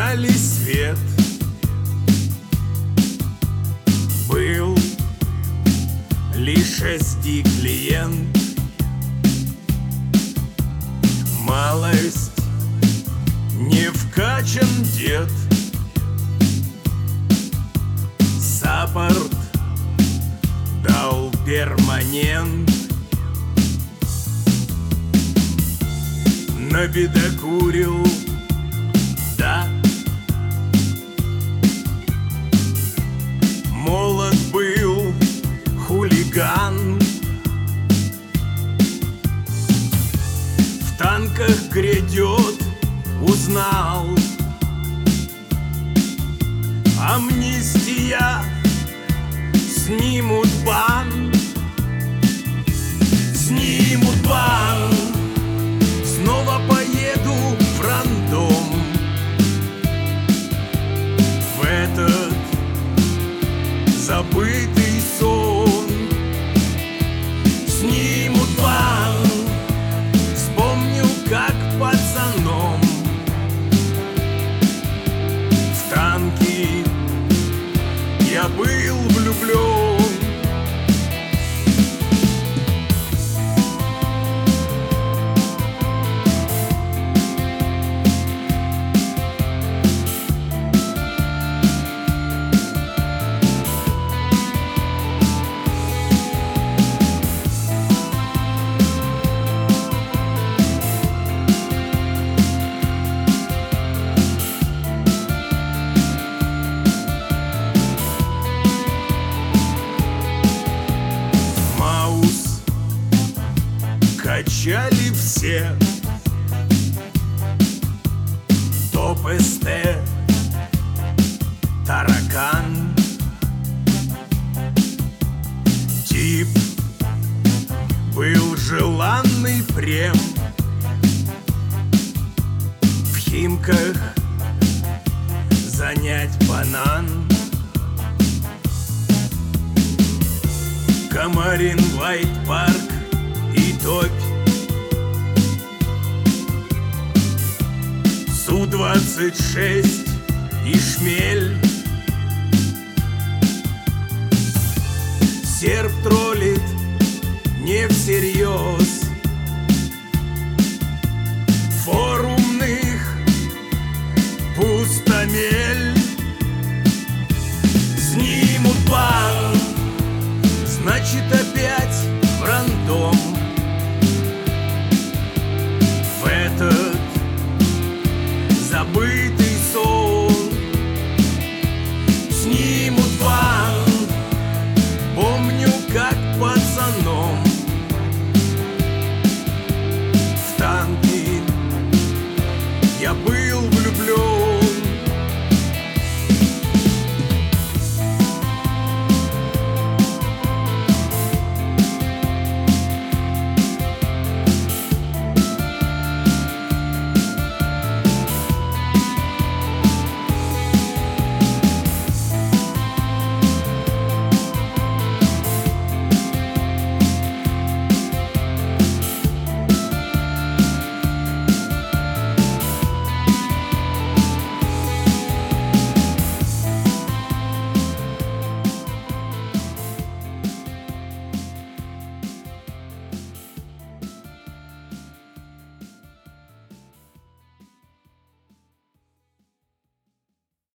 Зажигали свет, был лишь SD-клиент. Малость не вкачан дед, саппорт дал перманент. Набедокурил, да, молод был хулиган. В танках грядет, узнал. Амнистия, снимут бан. Снимут бан. Снова поеду в рандом, в этот забытый сон. Снимут бан. Вспомню, как пацаном в танки я был влюблен. Качали все, топ-СТ, таракан. Тип был желанный прем, в Химках занять банан. Комарин, Лайт-парк и топь, Су-26 и шмель. Серб троллит не всерьез, форумных пустомель. Снимут бан, значит опять в рандом, в этот забытый сон. Снимут бан. Помню, как пацаном в танки я был влюблен.